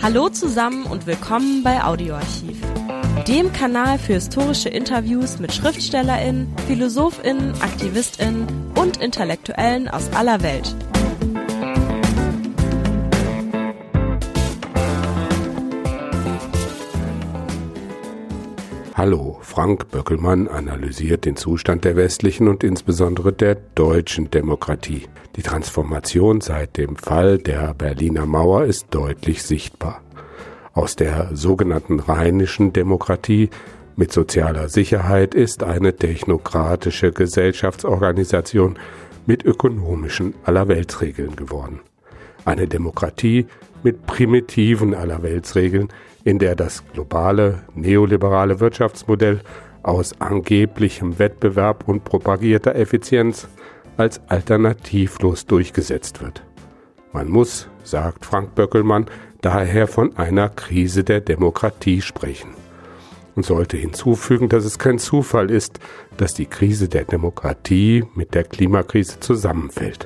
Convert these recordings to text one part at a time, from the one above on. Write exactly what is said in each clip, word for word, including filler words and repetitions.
Hallo zusammen und willkommen bei Audioarchiv, dem Kanal für historische Interviews mit SchriftstellerInnen, PhilosophInnen, AktivistInnen und Intellektuellen aus aller Welt. Hallo, Frank Böckelmann analysiert den Zustand der westlichen und insbesondere der deutschen Demokratie. Die Transformation seit dem Fall der Berliner Mauer ist deutlich sichtbar. Aus der sogenannten rheinischen Demokratie mit sozialer Sicherheit ist eine technokratische Gesellschaftsorganisation mit ökonomischen Allerweltsregeln geworden. Eine Demokratie mit primitiven Allerweltsregeln, in der das globale, neoliberale Wirtschaftsmodell aus angeblichem Wettbewerb und propagierter Effizienz als alternativlos durchgesetzt wird. Man muss, sagt Frank Böckelmann, daher von einer Krise der Demokratie sprechen und sollte hinzufügen, dass es kein Zufall ist, dass die Krise der Demokratie mit der Klimakrise zusammenfällt.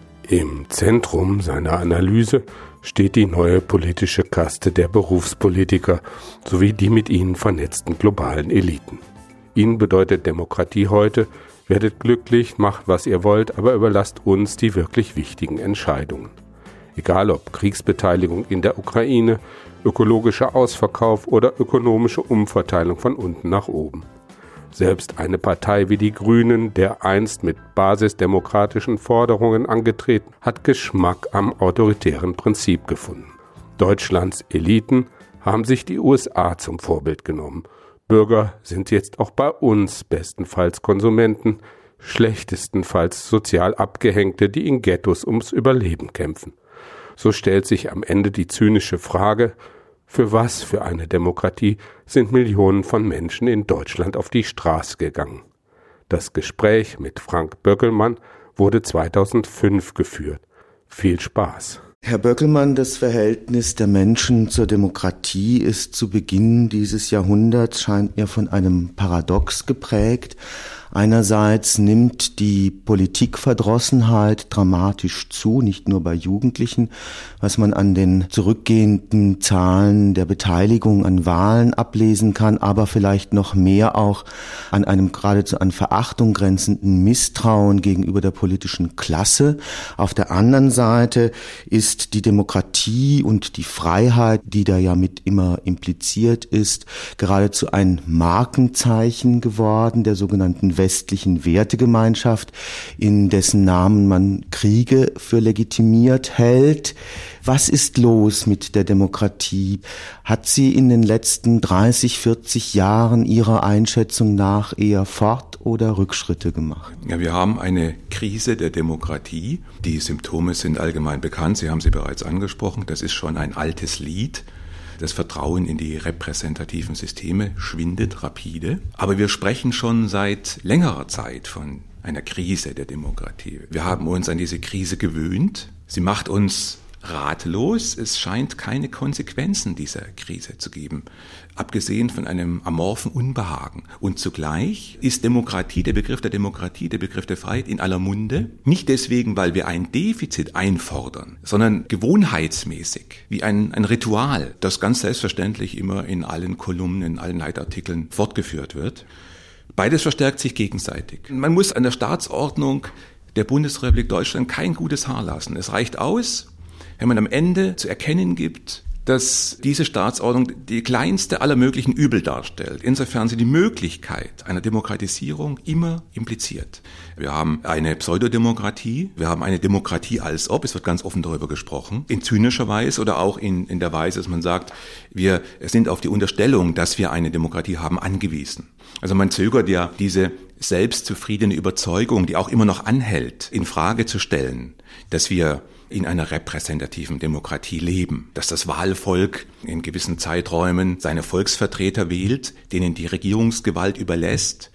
Im Zentrum seiner Analyse steht die neue politische Kaste der Berufspolitiker sowie die mit ihnen vernetzten globalen Eliten. Ihnen bedeutet Demokratie heute: werdet glücklich, macht was ihr wollt, aber überlasst uns die wirklich wichtigen Entscheidungen. Egal ob Kriegsbeteiligung in der Ukraine, ökologischer Ausverkauf oder ökonomische Umverteilung von unten nach oben. Selbst eine Partei wie die Grünen, der einst mit basisdemokratischen Forderungen angetreten, hat Geschmack am autoritären Prinzip gefunden. Deutschlands Eliten haben sich die U S A zum Vorbild genommen. Bürger sind jetzt auch bei uns bestenfalls Konsumenten, schlechtestenfalls sozial Abgehängte, die in Ghettos ums Überleben kämpfen. So stellt sich am Ende die zynische Frage: Für was für eine Demokratie sind Millionen von Menschen in Deutschland auf die Straße gegangen? Das Gespräch mit Frank Böckelmann wurde zweitausendfünf geführt. Viel Spaß. Herr Böckelmann, das Verhältnis der Menschen zur Demokratie ist zu Beginn dieses Jahrhunderts, scheint mir, von einem Paradox geprägt. Einerseits nimmt die Politikverdrossenheit dramatisch zu, nicht nur bei Jugendlichen, was man an den zurückgehenden Zahlen der Beteiligung an Wahlen ablesen kann, aber vielleicht noch mehr auch an einem geradezu an Verachtung grenzenden Misstrauen gegenüber der politischen Klasse. Auf der anderen Seite ist die Demokratie und die Freiheit, die da ja mit immer impliziert ist, geradezu ein Markenzeichen geworden der sogenannten westlichen Wertegemeinschaft, in dessen Namen man Kriege für legitimiert hält. Was ist los mit der Demokratie? Hat sie in den letzten dreißig, vierzig Jahren Ihrer Einschätzung nach eher Fort- oder Rückschritte gemacht? Ja, wir haben eine Krise der Demokratie. Die Symptome sind allgemein bekannt. Sie haben sie bereits angesprochen. Das ist schon ein altes Lied. Das Vertrauen in die repräsentativen Systeme schwindet rapide. Aber wir sprechen schon seit längerer Zeit von einer Krise der Demokratie. Wir haben uns an diese Krise gewöhnt. Sie macht uns ratlos. Es scheint keine Konsequenzen dieser Krise zu geben, abgesehen von einem amorphen Unbehagen. Und zugleich ist Demokratie, der Begriff der Demokratie, der Begriff der Freiheit in aller Munde. Nicht deswegen, weil wir ein Defizit einfordern, sondern gewohnheitsmäßig, wie ein, ein Ritual, das ganz selbstverständlich immer in allen Kolumnen, in allen Leitartikeln fortgeführt wird. Beides verstärkt sich gegenseitig. Man muss an der Staatsordnung der Bundesrepublik Deutschland kein gutes Haar lassen. Es reicht aus, wenn man am Ende zu erkennen gibt, dass diese Staatsordnung die kleinste aller möglichen Übel darstellt, insofern sie die Möglichkeit einer Demokratisierung immer impliziert. Wir haben eine Pseudodemokratie, wir haben eine Demokratie als ob, es wird ganz offen darüber gesprochen, in zynischer Weise oder auch in, in der Weise, dass man sagt, wir sind auf die Unterstellung, dass wir eine Demokratie haben, angewiesen. Also man zögert ja diese selbstzufriedene Überzeugung, die auch immer noch anhält, in Frage zu stellen, dass wir in einer repräsentativen Demokratie leben, dass das Wahlvolk in gewissen Zeiträumen seine Volksvertreter wählt, denen die Regierungsgewalt überlässt,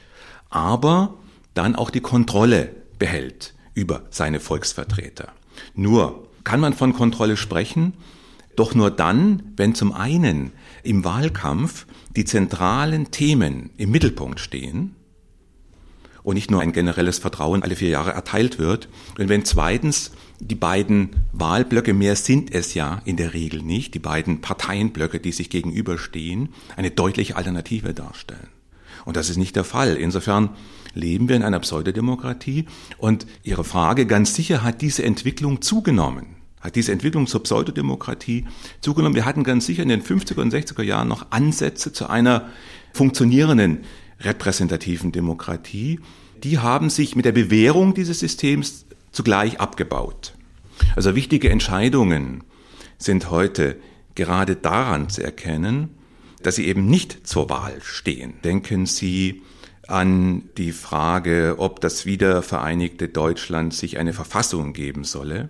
aber dann auch die Kontrolle behält über seine Volksvertreter. Nur kann man von Kontrolle sprechen, doch nur dann, wenn zum einen im Wahlkampf die zentralen Themen im Mittelpunkt stehen und nicht nur ein generelles Vertrauen alle vier Jahre erteilt wird, und wenn zweitens die beiden Wahlblöcke, mehr sind es ja in der Regel nicht, die beiden Parteienblöcke, die sich gegenüberstehen, eine deutliche Alternative darstellen. Und das ist nicht der Fall. Insofern leben wir in einer Pseudodemokratie. Und Ihre Frage, ganz sicher hat diese Entwicklung zugenommen. Hat diese Entwicklung zur Pseudodemokratie zugenommen. Wir hatten ganz sicher in den fünfziger und sechziger Jahren noch Ansätze zu einer funktionierenden repräsentativen Demokratie. Die haben sich mit der Bewährung dieses Systems zugleich abgebaut. Also wichtige Entscheidungen sind heute gerade daran zu erkennen, dass sie eben nicht zur Wahl stehen. Denken Sie an die Frage, ob das wiedervereinigte Deutschland sich eine Verfassung geben solle.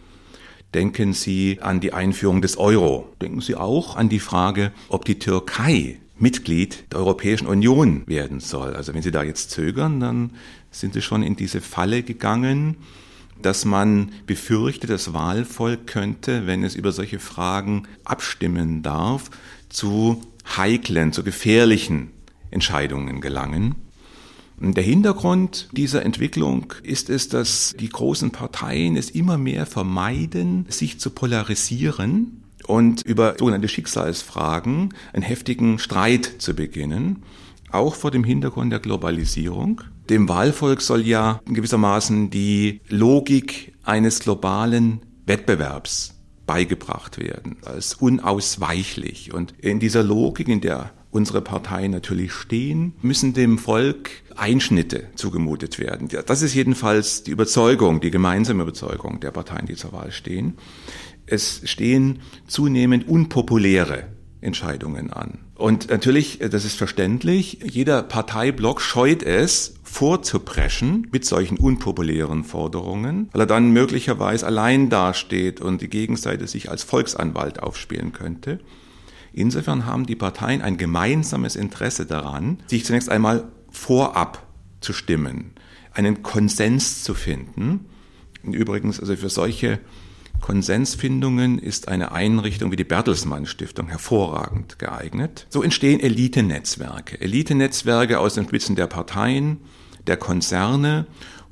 Denken Sie an die Einführung des Euro. Denken Sie auch an die Frage, ob die Türkei Mitglied der Europäischen Union werden soll. Also wenn Sie da jetzt zögern, dann sind Sie schon in diese Falle gegangen, dass man befürchtet, das Wahlvolk könnte, wenn es über solche Fragen abstimmen darf, zu heiklen, zu gefährlichen Entscheidungen gelangen. Der Hintergrund dieser Entwicklung ist es, dass die großen Parteien es immer mehr vermeiden, sich zu polarisieren und über sogenannte Schicksalsfragen einen heftigen Streit zu beginnen, auch vor dem Hintergrund der Globalisierung. Dem Wahlvolk soll ja gewissermaßen die Logik eines globalen Wettbewerbs beigebracht werden, als unausweichlich. Und in dieser Logik, in der unsere Parteien natürlich stehen, müssen dem Volk Einschnitte zugemutet werden. Das ist jedenfalls die Überzeugung, die gemeinsame Überzeugung der Parteien, die zur Wahl stehen. Es stehen zunehmend unpopuläre Entscheidungen an. Und natürlich, das ist verständlich, jeder Parteiblock scheut es, vorzupreschen mit solchen unpopulären Forderungen, weil er dann möglicherweise allein dasteht und die Gegenseite sich als Volksanwalt aufspielen könnte. Insofern haben die Parteien ein gemeinsames Interesse daran, sich zunächst einmal vorab zu stimmen, einen Konsens zu finden. Und übrigens, also für solche Konsensfindungen ist eine Einrichtung wie die Bertelsmann Stiftung hervorragend geeignet. So entstehen Elitenetzwerke. Elitenetzwerke aus den Spitzen der Parteien, der Konzerne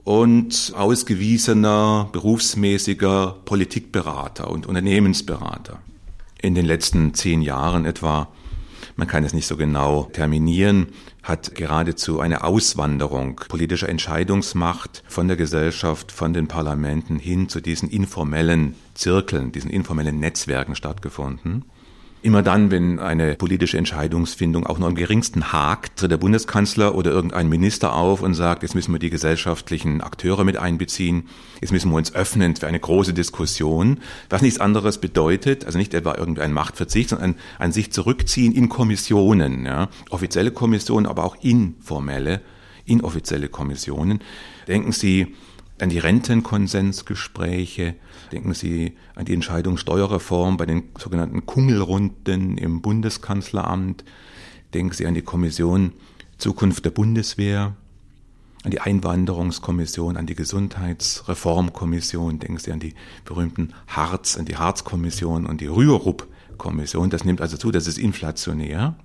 und ausgewiesener, berufsmäßiger Politikberater und Unternehmensberater. In den letzten zehn Jahren etwa, man kann es nicht so genau terminieren, hat geradezu eine Auswanderung politischer Entscheidungsmacht von der Gesellschaft, von den Parlamenten hin zu diesen informellen Zirkeln, diesen informellen Netzwerken stattgefunden. Immer dann, wenn eine politische Entscheidungsfindung auch nur am geringsten hakt, tritt der Bundeskanzler oder irgendein Minister auf und sagt, jetzt müssen wir die gesellschaftlichen Akteure mit einbeziehen, jetzt müssen wir uns öffnen für eine große Diskussion, was nichts anderes bedeutet, also nicht etwa irgendein Machtverzicht, sondern ein, ein sich zurückziehen in Kommissionen, ja, offizielle Kommissionen, aber auch informelle, inoffizielle Kommissionen. Denken Sie an die Rentenkonsensgespräche, denken Sie an die Entscheidung Steuerreform bei den sogenannten Kungelrunden im Bundeskanzleramt, denken Sie an die Kommission Zukunft der Bundeswehr, an die Einwanderungskommission, an die Gesundheitsreformkommission, denken Sie an die berühmten Hartz, an die Hartz-Kommission und die Rürup-Kommission. Das nimmt also zu, das ist inflationär.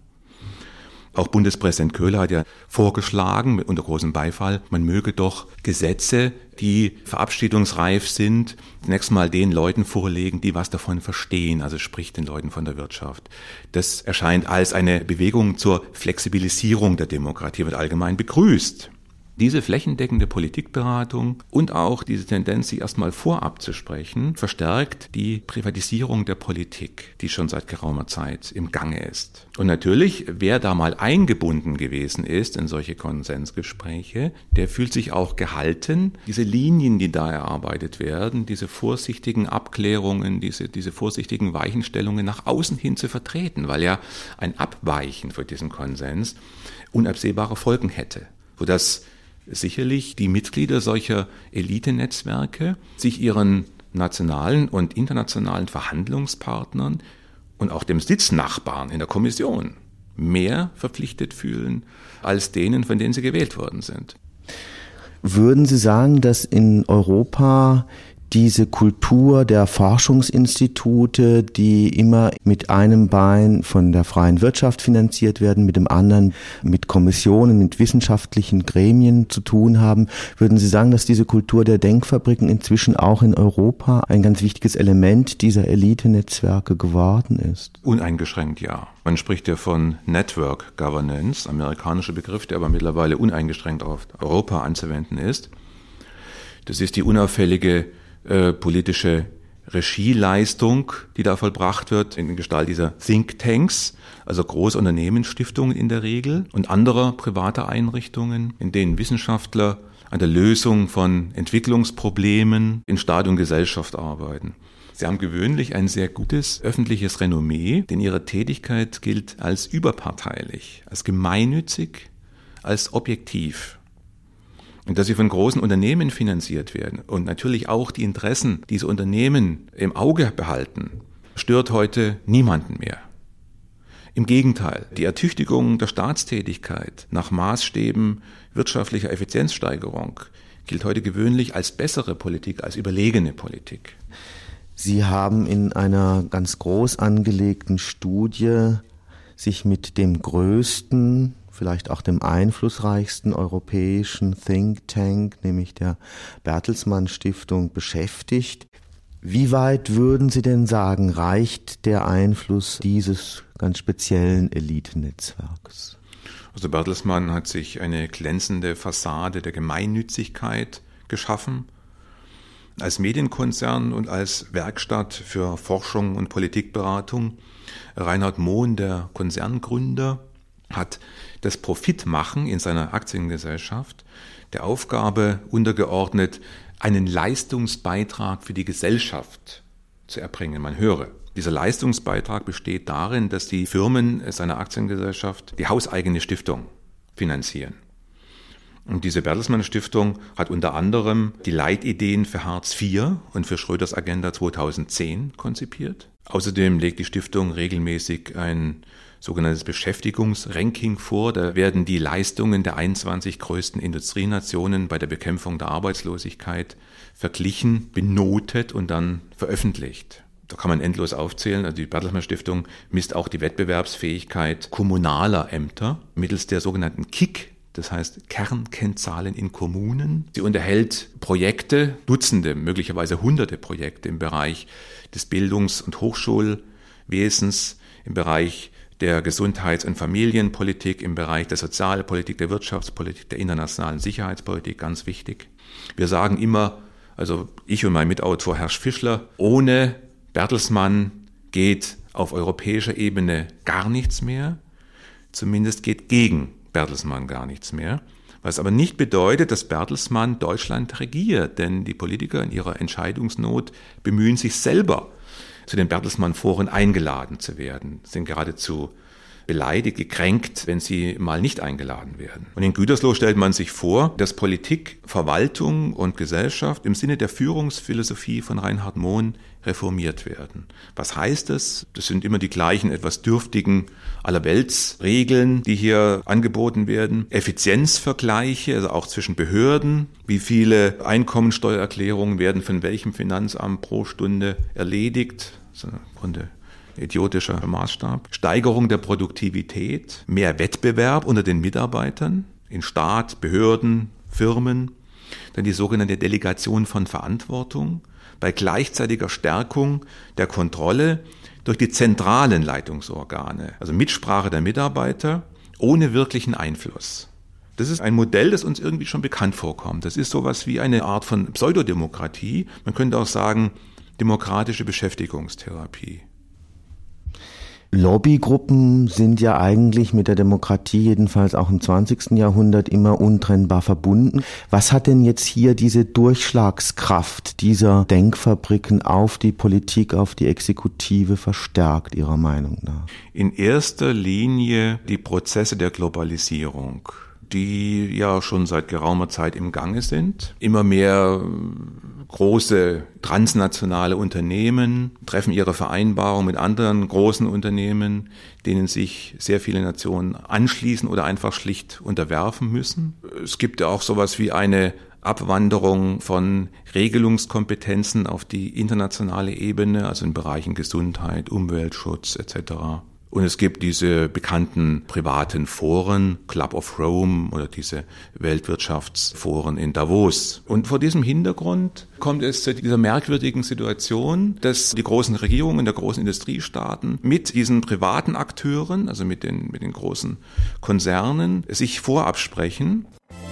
Auch Bundespräsident Köhler hat ja vorgeschlagen, unter großem Beifall, man möge doch Gesetze, die verabschiedungsreif sind, zunächst mal den Leuten vorlegen, die was davon verstehen, also sprich den Leuten von der Wirtschaft. Das erscheint als eine Bewegung zur Flexibilisierung der Demokratie, wird allgemein begrüßt. Diese flächendeckende Politikberatung und auch diese Tendenz, sich erstmal vorab zu sprechen, verstärkt die Privatisierung der Politik, die schon seit geraumer Zeit im Gange ist. Und natürlich, wer da mal eingebunden gewesen ist in solche Konsensgespräche, der fühlt sich auch gehalten, diese Linien, die da erarbeitet werden, diese vorsichtigen Abklärungen, diese, diese vorsichtigen Weichenstellungen nach außen hin zu vertreten, weil ja ein Abweichen von diesem Konsens unabsehbare Folgen hätte, sodass sicherlich die Mitglieder solcher Elitenetzwerke sich ihren nationalen und internationalen Verhandlungspartnern und auch dem Sitznachbarn in der Kommission mehr verpflichtet fühlen als denen, von denen sie gewählt worden sind. Würden Sie sagen, dass in Europa diese Kultur der Forschungsinstitute, die immer mit einem Bein von der freien Wirtschaft finanziert werden, mit dem anderen mit Kommissionen, mit wissenschaftlichen Gremien zu tun haben. Würden Sie sagen, dass diese Kultur der Denkfabriken inzwischen auch in Europa ein ganz wichtiges Element dieser Elitenetzwerke geworden ist? Uneingeschränkt ja. Man spricht ja von Network Governance, amerikanischer Begriff, der aber mittlerweile uneingeschränkt auf Europa anzuwenden ist. Das ist die unauffällige äh, politische Regieleistung, die da vollbracht wird in Gestalt dieser Thinktanks, also Großunternehmensstiftungen in der Regel und anderer privater Einrichtungen, in denen Wissenschaftler an der Lösung von Entwicklungsproblemen in Staat und Gesellschaft arbeiten. Sie haben gewöhnlich ein sehr gutes öffentliches Renommee, denn ihre Tätigkeit gilt als überparteilich, als gemeinnützig, als objektiv. Und dass sie von großen Unternehmen finanziert werden und natürlich auch die Interessen dieser Unternehmen im Auge behalten, stört heute niemanden mehr. Im Gegenteil, die Ertüchtigung der Staatstätigkeit nach Maßstäben wirtschaftlicher Effizienzsteigerung gilt heute gewöhnlich als bessere Politik, als überlegene Politik. Sie haben in einer ganz groß angelegten Studie sich mit dem größten, vielleicht auch dem einflussreichsten europäischen Think Tank, nämlich der Bertelsmann Stiftung, beschäftigt. Wie weit würden Sie denn sagen, reicht der Einfluss dieses ganz speziellen Elitenetzwerks? Also Bertelsmann hat sich eine glänzende Fassade der Gemeinnützigkeit geschaffen. Als Medienkonzern und als Werkstatt für Forschung und Politikberatung. Reinhard Mohn, der Konzerngründer, hat das Profitmachen in seiner Aktiengesellschaft der Aufgabe untergeordnet, einen Leistungsbeitrag für die Gesellschaft zu erbringen. Man höre, dieser Leistungsbeitrag besteht darin, dass die Firmen seiner Aktiengesellschaft die hauseigene Stiftung finanzieren. Und diese Bertelsmann Stiftung hat unter anderem die Leitideen für Hartz vier und für Schröders Agenda zweitausendzehn konzipiert. Außerdem legt die Stiftung regelmäßig ein sogenanntes Beschäftigungsranking vor. Da werden die Leistungen der einundzwanzig größten Industrienationen bei der Bekämpfung der Arbeitslosigkeit verglichen, benotet und dann veröffentlicht. Da kann man endlos aufzählen. Also die Bertelsmann Stiftung misst auch die Wettbewerbsfähigkeit kommunaler Ämter mittels der sogenannten K I K, das heißt Kernkennzahlen in Kommunen. Sie unterhält Projekte, Dutzende, möglicherweise hunderte Projekte im Bereich des Bildungs- und Hochschulwesens, im Bereich der Gesundheits- und Familienpolitik, im Bereich der Sozialpolitik, der Wirtschaftspolitik, der internationalen Sicherheitspolitik, ganz wichtig. Wir sagen immer, also ich und mein Mitautor Herr Fischler, ohne Bertelsmann geht auf europäischer Ebene gar nichts mehr, zumindest geht gegen Bertelsmann gar nichts mehr. Was aber nicht bedeutet, dass Bertelsmann Deutschland regiert, denn die Politiker in ihrer Entscheidungsnot bemühen sich selber, zu den Bertelsmann-Foren eingeladen zu werden, sind geradezu beleidigt, gekränkt, wenn sie mal nicht eingeladen werden. Und in Gütersloh stellt man sich vor, dass Politik, Verwaltung und Gesellschaft im Sinne der Führungsphilosophie von Reinhard Mohn reformiert werden. Was heißt das? Das sind immer die gleichen, etwas dürftigen Allerweltsregeln, die hier angeboten werden. Effizienzvergleiche, also auch zwischen Behörden. Wie viele Einkommensteuererklärungen werden von welchem Finanzamt pro Stunde erledigt? Das ist im Grunde idiotischer Maßstab. Steigerung der Produktivität, mehr Wettbewerb unter den Mitarbeitern in Staat, Behörden, Firmen. Dann die sogenannte Delegation von Verantwortung bei gleichzeitiger Stärkung der Kontrolle durch die zentralen Leitungsorgane, also Mitsprache der Mitarbeiter ohne wirklichen Einfluss. Das ist ein Modell, das uns irgendwie schon bekannt vorkommt. Das ist sowas wie eine Art von Pseudodemokratie. Man könnte auch sagen, demokratische Beschäftigungstherapie. Lobbygruppen sind ja eigentlich mit der Demokratie, jedenfalls auch im zwanzigsten Jahrhundert, immer untrennbar verbunden. Was hat denn jetzt hier diese Durchschlagskraft dieser Denkfabriken auf die Politik, auf die Exekutive verstärkt, Ihrer Meinung nach? In erster Linie die Prozesse der Globalisierung, die ja schon seit geraumer Zeit im Gange sind. Immer mehr große transnationale Unternehmen treffen ihre Vereinbarungen mit anderen großen Unternehmen, denen sich sehr viele Nationen anschließen oder einfach schlicht unterwerfen müssen. Es gibt ja auch sowas wie eine Abwanderung von Regelungskompetenzen auf die internationale Ebene, also in Bereichen Gesundheit, Umweltschutz et cetera. Und es gibt diese bekannten privaten Foren, Club of Rome oder diese Weltwirtschaftsforen in Davos. Und vor diesem Hintergrund kommt es zu dieser merkwürdigen Situation, dass die großen Regierungen der großen Industriestaaten mit diesen privaten Akteuren, also mit den, mit den großen Konzernen, sich vorab sprechen.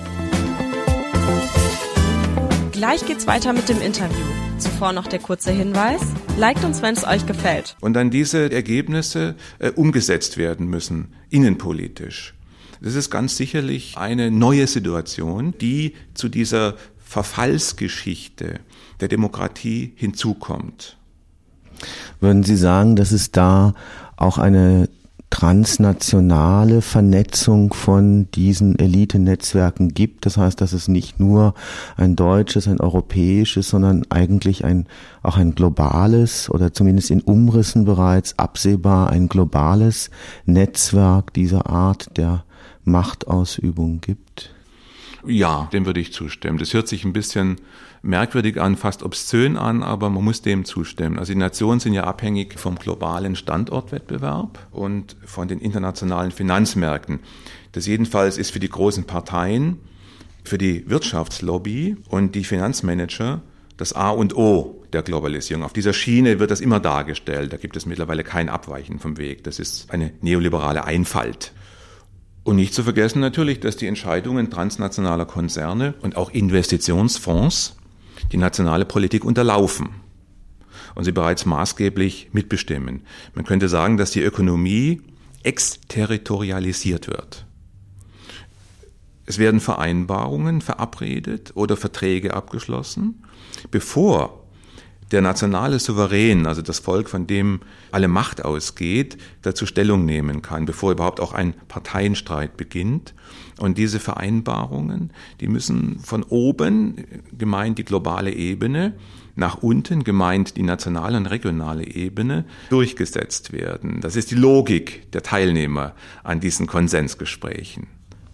Gleich geht's weiter mit dem Interview. Zuvor noch der kurze Hinweis: Liked uns, wenn es euch gefällt. Und dann diese Ergebnisse äh, umgesetzt werden müssen, innenpolitisch. Das ist ganz sicherlich eine neue Situation, die zu dieser Verfallsgeschichte der Demokratie hinzukommt. Würden Sie sagen, dass es da auch eine transnationale Vernetzung von diesen Elitenetzwerken gibt? Das heißt, dass es nicht nur ein deutsches, ein europäisches, sondern eigentlich ein auch ein globales oder zumindest in Umrissen bereits absehbar ein globales Netzwerk dieser Art der Machtausübung gibt? Ja, dem würde ich zustimmen. Das hört sich ein bisschen merkwürdig an, fast obszön an, aber man muss dem zustimmen. Also die Nationen sind ja abhängig vom globalen Standortwettbewerb und von den internationalen Finanzmärkten. Das jedenfalls ist für die großen Parteien, für die Wirtschaftslobby und die Finanzmanager das A und O der Globalisierung. Auf dieser Schiene wird das immer dargestellt. Da gibt es mittlerweile kein Abweichen vom Weg. Das ist eine neoliberale Einfalt. Und nicht zu vergessen natürlich, dass die Entscheidungen transnationaler Konzerne und auch Investitionsfonds die nationale Politik unterlaufen und sie bereits maßgeblich mitbestimmen. Man könnte sagen, dass die Ökonomie exterritorialisiert wird. Es werden Vereinbarungen verabredet oder Verträge abgeschlossen, bevor der nationale Souverän, also das Volk, von dem alle Macht ausgeht, dazu Stellung nehmen kann, bevor überhaupt auch ein Parteienstreit beginnt. Und diese Vereinbarungen, die müssen von oben, gemeint die globale Ebene, nach unten, gemeint die nationale und regionale Ebene, durchgesetzt werden. Das ist die Logik der Teilnehmer an diesen Konsensgesprächen.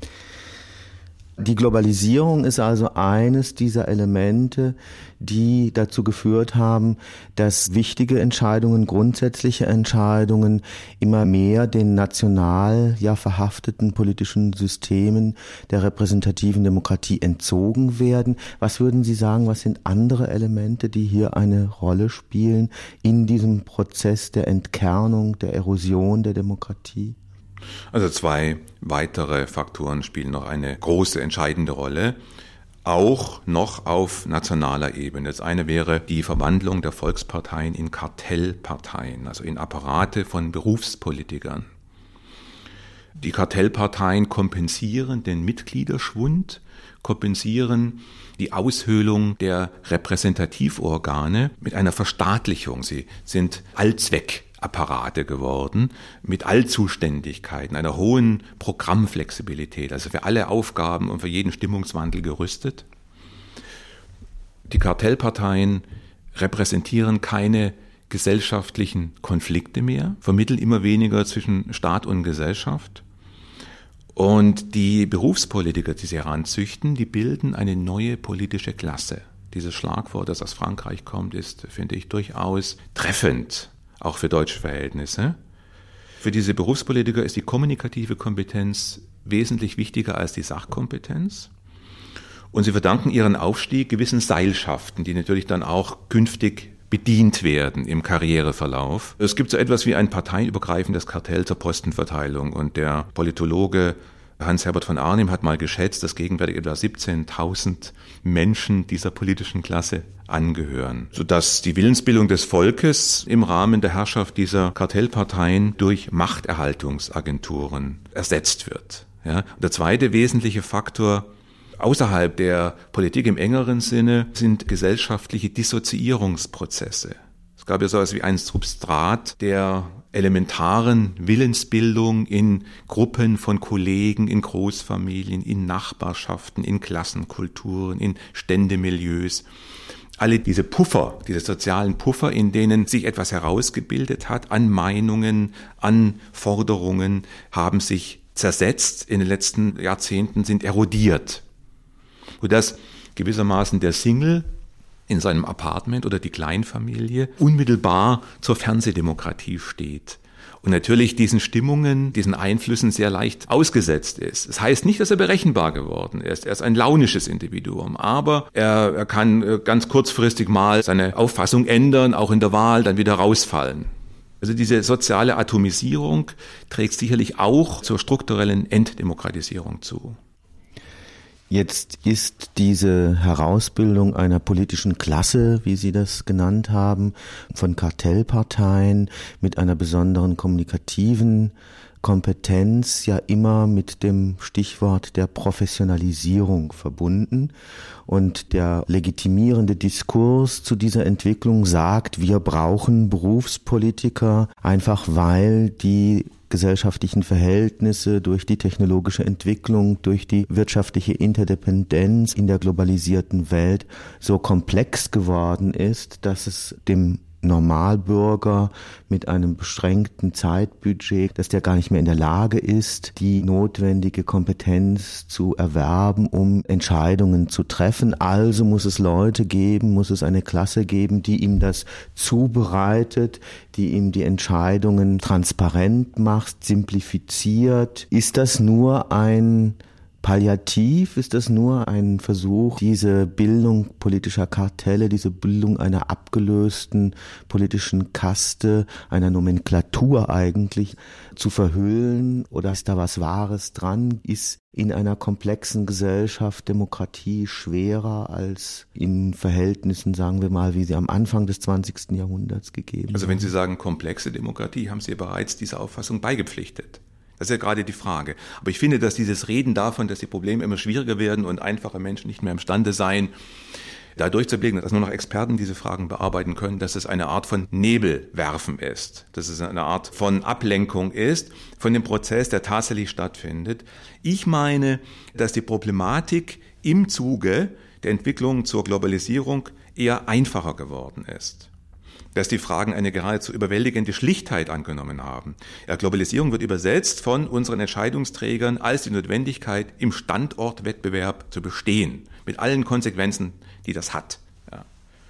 Die Globalisierung ist also eines dieser Elemente, die dazu geführt haben, dass wichtige Entscheidungen, grundsätzliche Entscheidungen immer mehr den national ja verhafteten politischen Systemen der repräsentativen Demokratie entzogen werden. Was würden Sie sagen, was sind andere Elemente, die hier eine Rolle spielen in diesem Prozess der Entkernung, der Erosion der Demokratie? Also zwei weitere Faktoren spielen noch eine große, entscheidende Rolle, auch noch auf nationaler Ebene. Das eine wäre die Verwandlung der Volksparteien in Kartellparteien, also in Apparate von Berufspolitikern. Die Kartellparteien kompensieren den Mitgliederschwund, kompensieren die Aushöhlung der Repräsentativorgane mit einer Verstaatlichung. Sie sind Allzweck. Apparate geworden, mit Allzuständigkeiten, einer hohen Programmflexibilität, also für alle Aufgaben und für jeden Stimmungswandel gerüstet. Die Kartellparteien repräsentieren keine gesellschaftlichen Konflikte mehr, vermitteln immer weniger zwischen Staat und Gesellschaft. Und die Berufspolitiker, die sie heranzüchten, die bilden eine neue politische Klasse. Dieses Schlagwort, das aus Frankreich kommt, ist, finde ich, durchaus treffend. Auch für deutsche Verhältnisse. Für diese Berufspolitiker ist die kommunikative Kompetenz wesentlich wichtiger als die Sachkompetenz. Und sie verdanken ihren Aufstieg gewissen Seilschaften, die natürlich dann auch künftig bedient werden im Karriereverlauf. Es gibt so etwas wie ein parteienübergreifendes Kartell zur Postenverteilung. Und der Politologe Hans-Herbert von Arnim hat mal geschätzt, dass gegenwärtig etwa siebzehntausend Menschen dieser politischen Klasse angehören, sodass die Willensbildung des Volkes im Rahmen der Herrschaft dieser Kartellparteien durch Machterhaltungsagenturen ersetzt wird. Ja, und der zweite wesentliche Faktor außerhalb der Politik im engeren Sinne sind gesellschaftliche Dissoziierungsprozesse. Es gab ja so etwas wie ein Substrat der elementaren Willensbildung in Gruppen von Kollegen, in Großfamilien, in Nachbarschaften, in Klassenkulturen, in Ständemilieus. Alle diese Puffer, diese sozialen Puffer, in denen sich etwas herausgebildet hat, an Meinungen, an Forderungen, haben sich zersetzt, in den letzten Jahrzehnten sind erodiert. Sodass gewissermaßen der Single in seinem Apartment oder die Kleinfamilie unmittelbar zur Fernsehdemokratie steht. Und natürlich diesen Stimmungen, diesen Einflüssen sehr leicht ausgesetzt ist. Das heißt nicht, dass er berechenbar geworden ist. Er ist ein launisches Individuum, aber er, er kann ganz kurzfristig mal seine Auffassung ändern, auch in der Wahl, dann wieder rausfallen. Also diese soziale Atomisierung trägt sicherlich auch zur strukturellen Entdemokratisierung zu. Jetzt ist diese Herausbildung einer politischen Klasse, wie Sie das genannt haben, von Kartellparteien mit einer besonderen kommunikativen Kompetenz ja immer mit dem Stichwort der Professionalisierung verbunden. Und der legitimierende Diskurs zu dieser Entwicklung sagt, wir brauchen Berufspolitiker, einfach weil die gesellschaftlichen Verhältnisse durch die technologische Entwicklung, durch die wirtschaftliche Interdependenz in der globalisierten Welt so komplex geworden ist, dass es dem Normalbürger mit einem beschränkten Zeitbudget, dass der gar nicht mehr in der Lage ist, die notwendige Kompetenz zu erwerben, um Entscheidungen zu treffen. Also muss es Leute geben, muss es eine Klasse geben, die ihm das zubereitet, die ihm die Entscheidungen transparent macht, simplifiziert. Ist das nur ein Palliativ? Ist das nur ein Versuch, diese Bildung politischer Kartelle, diese Bildung einer abgelösten politischen Kaste, einer Nomenklatur eigentlich zu verhüllen? Oder ist da was Wahres dran? Ist in einer komplexen Gesellschaft Demokratie schwerer als in Verhältnissen, sagen wir mal, wie sie am Anfang des zwanzigsten Jahrhunderts gegeben sind? Also wenn Sie sagen komplexe Demokratie, haben Sie bereits dieser Auffassung beigepflichtet. Das ist ja gerade die Frage. Aber ich finde, dass dieses Reden davon, dass die Probleme immer schwieriger werden und einfache Menschen nicht mehr imstande seien, da durchzublicken, dass nur noch Experten diese Fragen bearbeiten können, dass es eine Art von Nebelwerfen ist, dass es eine Art von Ablenkung ist von dem Prozess, der tatsächlich stattfindet. Ich meine, dass die Problematik im Zuge der Entwicklung zur Globalisierung eher einfacher geworden ist. Dass die Fragen eine geradezu überwältigende Schlichtheit angenommen haben. Ja, Globalisierung wird übersetzt von unseren Entscheidungsträgern als die Notwendigkeit, im Standortwettbewerb zu bestehen, mit allen Konsequenzen, die das hat. Ja.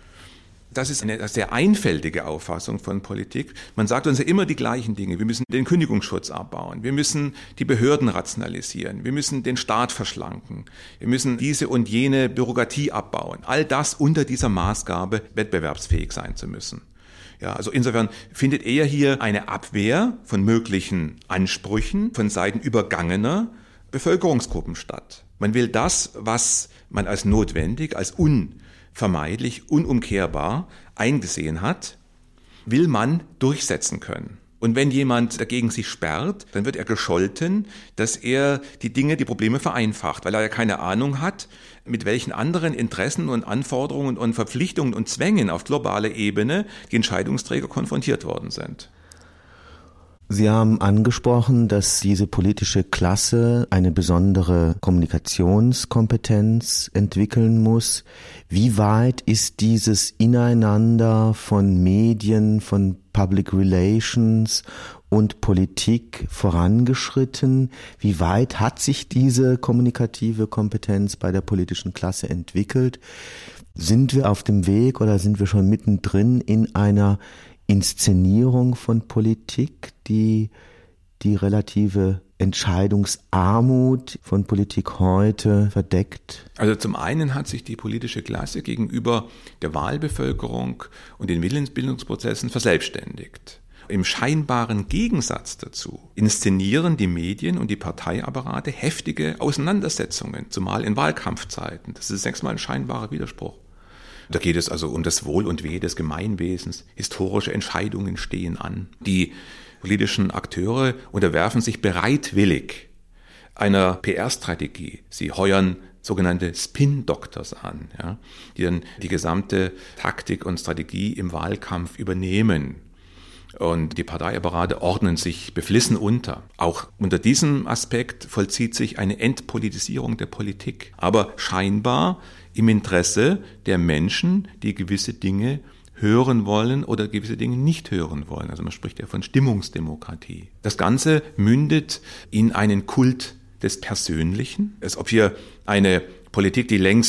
Das ist eine sehr einfältige Auffassung von Politik. Man sagt uns ja immer die gleichen Dinge. Wir müssen den Kündigungsschutz abbauen. Wir müssen die Behörden rationalisieren. Wir müssen den Staat verschlanken. Wir müssen diese und jene Bürokratie abbauen. All das unter dieser Maßgabe, wettbewerbsfähig sein zu müssen. Ja, also insofern findet eher hier eine Abwehr von möglichen Ansprüchen von Seiten übergangener Bevölkerungsgruppen statt. Man will das, was man als notwendig, als unvermeidlich, unumkehrbar eingesehen hat, will man durchsetzen können. Und wenn jemand dagegen sich sperrt, dann wird er gescholten, dass er die Dinge, die Probleme vereinfacht, weil er ja keine Ahnung hat, mit welchen anderen Interessen und Anforderungen und Verpflichtungen und Zwängen auf globaler Ebene die Entscheidungsträger konfrontiert worden sind. Sie haben angesprochen, dass diese politische Klasse eine besondere Kommunikationskompetenz entwickeln muss. Wie weit ist dieses Ineinander von Medien, von Public Relations und Politik vorangeschritten? Wie weit hat sich diese kommunikative Kompetenz bei der politischen Klasse entwickelt? Sind wir auf dem Weg oder sind wir schon mittendrin in einer Inszenierung von Politik, die die relative Entscheidungsarmut von Politik heute verdeckt? Also zum einen hat sich die politische Klasse gegenüber der Wahlbevölkerung und den Willensbildungsprozessen verselbstständigt. Im scheinbaren Gegensatz dazu inszenieren die Medien und die Parteiapparate heftige Auseinandersetzungen, zumal in Wahlkampfzeiten. Das ist sechsmal ein scheinbarer Widerspruch. Da geht es also um das Wohl und Wehe des Gemeinwesens. Historische Entscheidungen stehen an. Die politischen Akteure unterwerfen sich bereitwillig einer P R-Strategie. Sie heuern sogenannte Spin-Doctors an, ja, die dann die gesamte Taktik und Strategie im Wahlkampf übernehmen. Und die Parteiapparate ordnen sich beflissen unter. Auch unter diesem Aspekt vollzieht sich eine Entpolitisierung der Politik. Aber scheinbar im Interesse der Menschen, die gewisse Dinge hören wollen oder gewisse Dinge nicht hören wollen. Also man spricht ja von Stimmungsdemokratie. Das Ganze mündet in einen Kult des Persönlichen, als ob hier eine Politik, die längst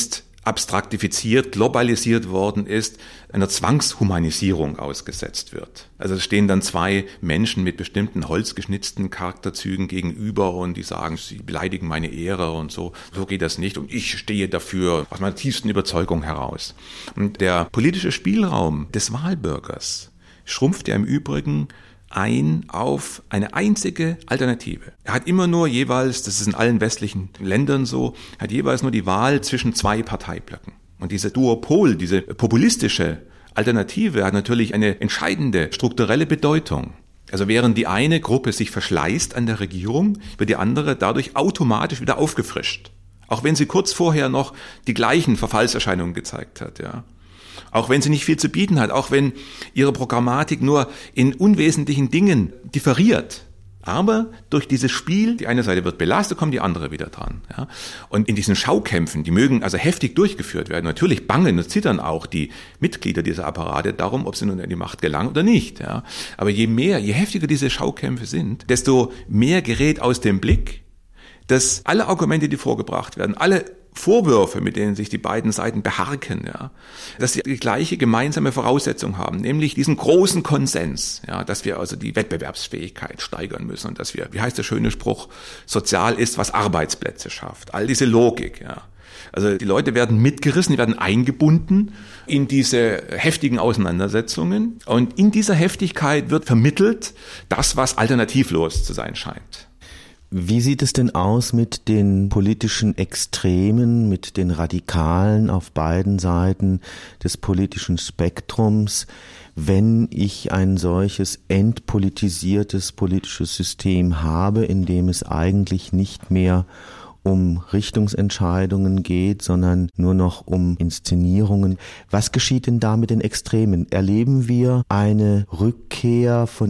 abstraktifiziert, globalisiert worden ist, einer Zwangshumanisierung ausgesetzt wird. Also es stehen dann zwei Menschen mit bestimmten holzgeschnitzten Charakterzügen gegenüber und die sagen, sie beleidigen meine Ehre und so. So geht das nicht und ich stehe dafür aus meiner tiefsten Überzeugung heraus. Und der politische Spielraum des Wahlbürgers schrumpft ja im Übrigen ein auf eine einzige Alternative. Er hat immer nur jeweils, das ist in allen westlichen Ländern so, hat jeweils nur die Wahl zwischen zwei Parteiblöcken. Und dieser Duopol, diese populistische Alternative hat natürlich eine entscheidende strukturelle Bedeutung. Also während die eine Gruppe sich verschleißt an der Regierung, wird die andere dadurch automatisch wieder aufgefrischt. Auch wenn sie kurz vorher noch die gleichen Verfallserscheinungen gezeigt hat, ja. Auch wenn sie nicht viel zu bieten hat, auch wenn ihre Programmatik nur in unwesentlichen Dingen differiert. Aber durch dieses Spiel, die eine Seite wird belastet, kommt die andere wieder dran. Ja? Und in diesen Schaukämpfen, die mögen also heftig durchgeführt werden, natürlich bangen und zittern auch die Mitglieder dieser Apparate darum, ob sie nun an die Macht gelangen oder nicht. Ja? Aber je mehr, je heftiger diese Schaukämpfe sind, desto mehr gerät aus dem Blick, dass alle Argumente, die vorgebracht werden, alle Vorwürfe, mit denen sich die beiden Seiten beharken, ja, dass sie die gleiche gemeinsame Voraussetzung haben, nämlich diesen großen Konsens, ja, dass wir also die Wettbewerbsfähigkeit steigern müssen und dass wir, wie heißt der schöne Spruch, sozial ist, was Arbeitsplätze schafft. All diese Logik, ja. Also die Leute werden mitgerissen, die werden eingebunden in diese heftigen Auseinandersetzungen und in dieser Heftigkeit wird vermittelt das, was alternativlos zu sein scheint. Wie sieht es denn aus mit den politischen Extremen, mit den Radikalen auf beiden Seiten des politischen Spektrums, wenn ich ein solches entpolitisiertes politisches System habe, in dem es eigentlich nicht mehr um Richtungsentscheidungen geht, sondern nur noch um Inszenierungen. Was geschieht denn da mit den Extremen? Erleben wir eine Rückkehr von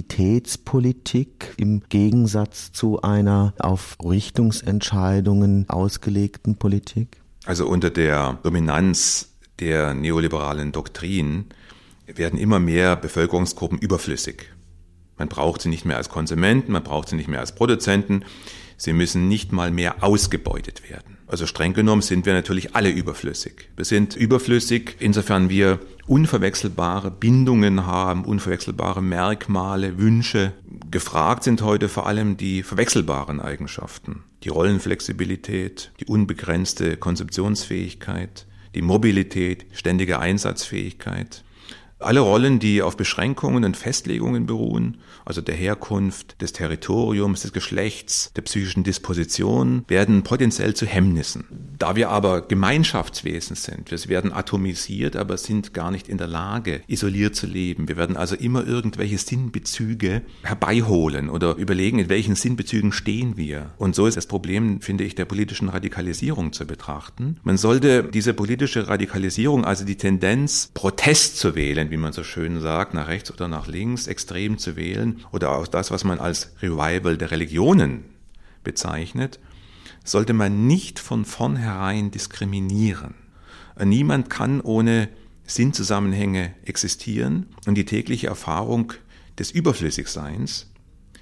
Identitätspolitik im Gegensatz zu einer auf Richtungsentscheidungen ausgelegten Politik? Also unter der Dominanz der neoliberalen Doktrin werden immer mehr Bevölkerungsgruppen überflüssig. Man braucht sie nicht mehr als Konsumenten, man braucht sie nicht mehr als Produzenten. Sie müssen nicht mal mehr ausgebeutet werden. Also streng genommen sind wir natürlich alle überflüssig. Wir sind überflüssig, insofern wir unverwechselbare Bindungen haben, unverwechselbare Merkmale, Wünsche. Gefragt sind heute vor allem die verwechselbaren Eigenschaften. Die Rollenflexibilität, die unbegrenzte Konzeptionsfähigkeit, die Mobilität, ständige Einsatzfähigkeit. Alle Rollen, die auf Beschränkungen und Festlegungen beruhen, also der Herkunft, des Territoriums, des Geschlechts, der psychischen Disposition, werden potenziell zu Hemmnissen. Da wir aber Gemeinschaftswesen sind, wir werden atomisiert, aber sind gar nicht in der Lage, isoliert zu leben. Wir werden also immer irgendwelche Sinnbezüge herbeiholen oder überlegen, in welchen Sinnbezügen stehen wir. Und so ist das Problem, finde ich, der politischen Radikalisierung zu betrachten. Man sollte diese politische Radikalisierung, also die Tendenz, Protest zu wählen, wie man so schön sagt, nach rechts oder nach links, extrem zu wählen oder auch das, was man als Revival der Religionen bezeichnet, sollte man nicht von vornherein diskriminieren. Niemand kann ohne Sinnzusammenhänge existieren und die tägliche Erfahrung des Überflüssigseins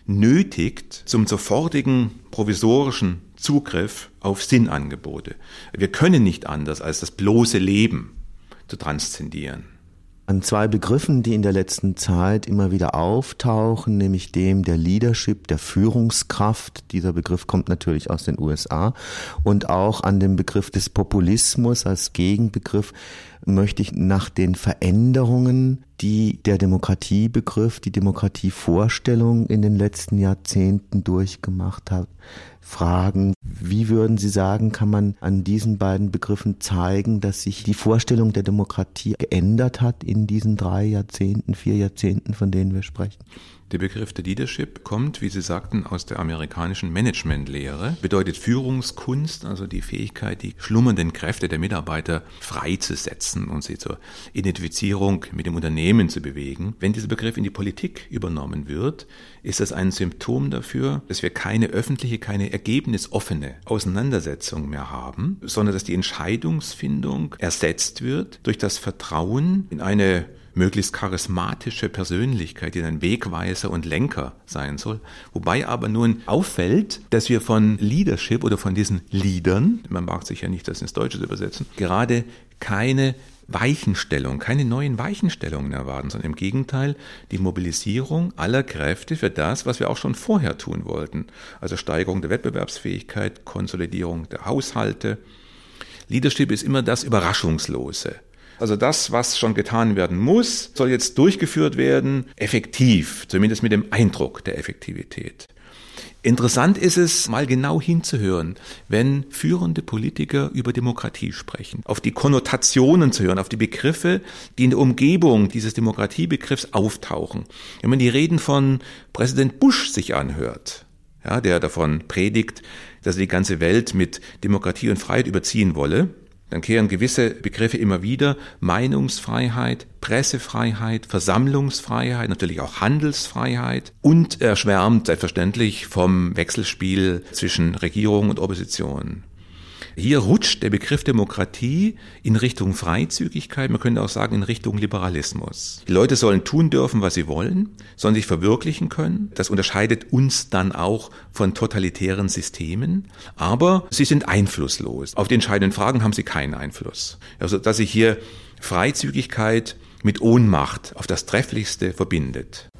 nötigt zum sofortigen provisorischen Zugriff auf Sinnangebote. Wir können nicht anders, als das bloße Leben zu transzendieren. An zwei Begriffen, die in der letzten Zeit immer wieder auftauchen, nämlich dem der Leadership, der Führungskraft. Dieser Begriff kommt natürlich aus den U S A. Und auch an dem Begriff des Populismus als Gegenbegriff möchte ich nach den Veränderungen, die der Demokratiebegriff, die Demokratievorstellung in den letzten Jahrzehnten durchgemacht hat, fragen. Wie würden Sie sagen, kann man an diesen beiden Begriffen zeigen, dass sich die Vorstellung der Demokratie geändert hat in diesen drei Jahrzehnten, vier Jahrzehnten, von denen wir sprechen? Der Begriff der Leadership kommt, wie Sie sagten, aus der amerikanischen Managementlehre, bedeutet Führungskunst, also die Fähigkeit, die schlummernden Kräfte der Mitarbeiter freizusetzen und sie zur Identifizierung mit dem Unternehmen zu bewegen. Wenn dieser Begriff in die Politik übernommen wird, ist das ein Symptom dafür, dass wir keine öffentliche, keine ergebnisoffene Auseinandersetzung mehr haben, sondern dass die Entscheidungsfindung ersetzt wird durch das Vertrauen in eine möglichst charismatische Persönlichkeit, die ein Wegweiser und Lenker sein soll. Wobei aber nun auffällt, dass wir von Leadership oder von diesen Leadern, man mag sich ja nicht das ins Deutsche übersetzen, gerade keine Weichenstellung, keine neuen Weichenstellungen erwarten, sondern im Gegenteil die Mobilisierung aller Kräfte für das, was wir auch schon vorher tun wollten. Also Steigerung der Wettbewerbsfähigkeit, Konsolidierung der Haushalte. Leadership ist immer das Überraschungslose. Also das, was schon getan werden muss, soll jetzt durchgeführt werden, effektiv, zumindest mit dem Eindruck der Effektivität. Interessant ist es, mal genau hinzuhören, wenn führende Politiker über Demokratie sprechen, auf die Konnotationen zu hören, auf die Begriffe, die in der Umgebung dieses Demokratiebegriffs auftauchen. Wenn man die Reden von Präsident Bush sich anhört, ja, der davon predigt, dass er die ganze Welt mit Demokratie und Freiheit überziehen wolle, dann kehren gewisse Begriffe immer wieder: Meinungsfreiheit, Pressefreiheit, Versammlungsfreiheit, natürlich auch Handelsfreiheit. Und er schwärmt selbstverständlich vom Wechselspiel zwischen Regierung und Opposition. Hier rutscht der Begriff Demokratie in Richtung Freizügigkeit, man könnte auch sagen in Richtung Liberalismus. Die Leute sollen tun dürfen, was sie wollen, sollen sich verwirklichen können. Das unterscheidet uns dann auch von totalitären Systemen, aber sie sind einflusslos. Auf die entscheidenden Fragen haben sie keinen Einfluss. Also dass sich hier Freizügigkeit mit Ohnmacht auf das Trefflichste verbindet.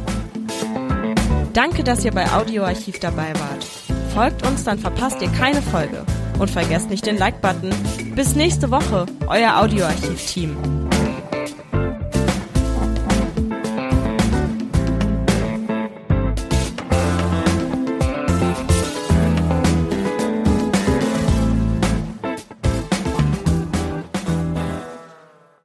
Danke, dass ihr bei Audioarchiv dabei wart. Folgt uns, dann verpasst ihr keine Folge. Und vergesst nicht den Like-Button. Bis nächste Woche, euer Audioarchiv-Team.